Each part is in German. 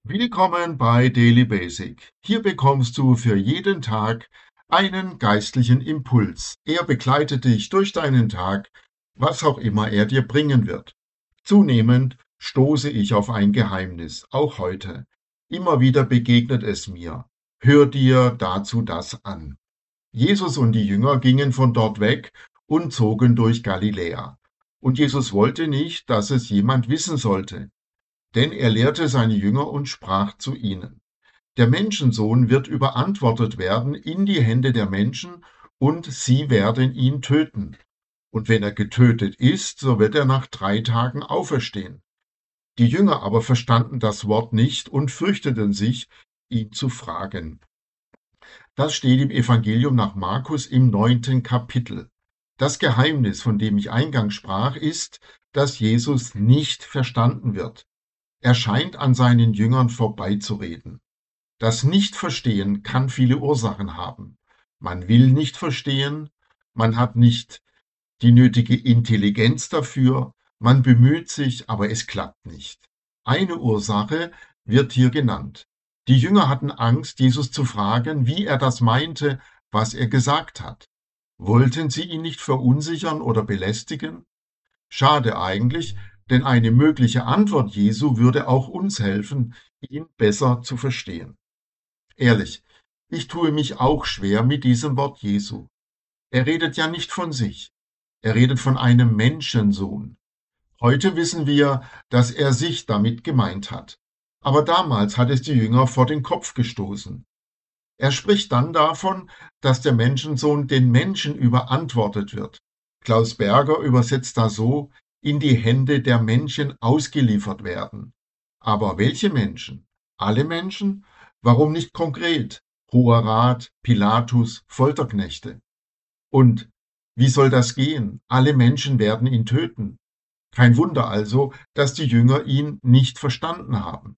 Willkommen bei Daily Basic. Hier bekommst du für jeden Tag einen geistlichen Impuls. Er begleitet dich durch deinen Tag, was auch immer er dir bringen wird. Zunehmend stoße ich auf ein Geheimnis, auch heute. Immer wieder begegnet es mir. Hör dir dazu das an. Jesus und die Jünger gingen von dort weg und zogen durch Galiläa. Und Jesus wollte nicht, dass es jemand wissen sollte. Denn er lehrte seine Jünger und sprach zu ihnen: Der Menschensohn wird überantwortet werden in die Hände der Menschen, und sie werden ihn töten. Und wenn er getötet ist, so wird er nach 3 Tagen auferstehen. Die Jünger aber verstanden das Wort nicht und fürchteten sich, ihn zu fragen. Das steht im Evangelium nach Markus im 9. Kapitel. Das Geheimnis, von dem ich eingangs sprach, ist, dass Jesus nicht verstanden wird. Er scheint an seinen Jüngern vorbeizureden. Das Nichtverstehen kann viele Ursachen haben. Man will nicht verstehen, man hat nicht die nötige Intelligenz dafür, man bemüht sich, aber es klappt nicht. Eine Ursache wird hier genannt. Die Jünger hatten Angst, Jesus zu fragen, wie er das meinte, was er gesagt hat. Wollten sie ihn nicht verunsichern oder belästigen? Schade eigentlich, denn eine mögliche Antwort Jesu würde auch uns helfen, ihn besser zu verstehen. Ehrlich, ich tue mich auch schwer mit diesem Wort Jesu. Er redet ja nicht von sich. Er redet von einem Menschensohn. Heute wissen wir, dass er sich damit gemeint hat. Aber damals hat es die Jünger vor den Kopf gestoßen. Er spricht dann davon, dass der Menschensohn den Menschen überantwortet wird. Klaus Berger übersetzt das so: in die Hände der Menschen ausgeliefert werden. Aber welche Menschen? Alle Menschen? Warum nicht konkret? Hoher Rat, Pilatus, Folterknechte. Und wie soll das gehen? Alle Menschen werden ihn töten. Kein Wunder also, dass die Jünger ihn nicht verstanden haben.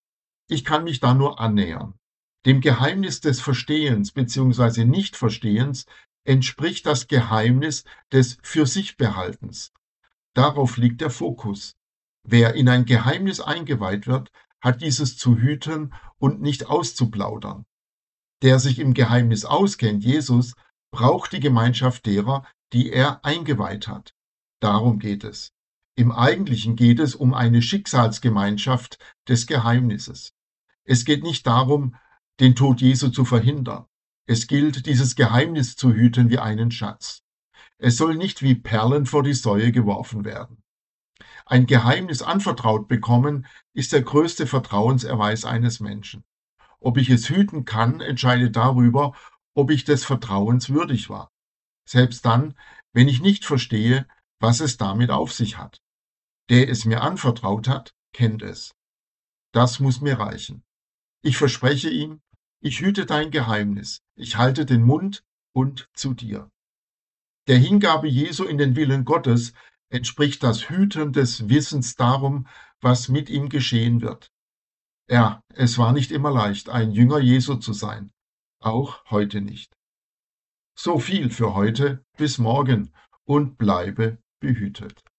Ich kann mich da nur annähern. Dem Geheimnis des Verstehens bzw. Nichtverstehens entspricht das Geheimnis des Für-sich-Behaltens. Darauf liegt der Fokus. Wer in ein Geheimnis eingeweiht wird, hat dieses zu hüten und nicht auszuplaudern. Der sich im Geheimnis auskennt, Jesus, braucht die Gemeinschaft derer, die er eingeweiht hat. Darum geht es. Im Eigentlichen geht es um eine Schicksalsgemeinschaft des Geheimnisses. Es geht nicht darum, den Tod Jesu zu verhindern. Es gilt, dieses Geheimnis zu hüten wie einen Schatz. Es soll nicht wie Perlen vor die Säue geworfen werden. Ein Geheimnis anvertraut bekommen, ist der größte Vertrauenserweis eines Menschen. Ob ich es hüten kann, entscheidet darüber, ob ich des Vertrauens würdig war. Selbst dann, wenn ich nicht verstehe, was es damit auf sich hat. Der es mir anvertraut hat, kennt es. Das muss mir reichen. Ich verspreche ihm, ich hüte dein Geheimnis, ich halte den Mund und zu dir. Der Hingabe Jesu in den Willen Gottes entspricht das Hüten des Wissens darum, was mit ihm geschehen wird. Ja, es war nicht immer leicht, ein Jünger Jesu zu sein, auch heute nicht. So viel für heute, bis morgen und bleibe behütet.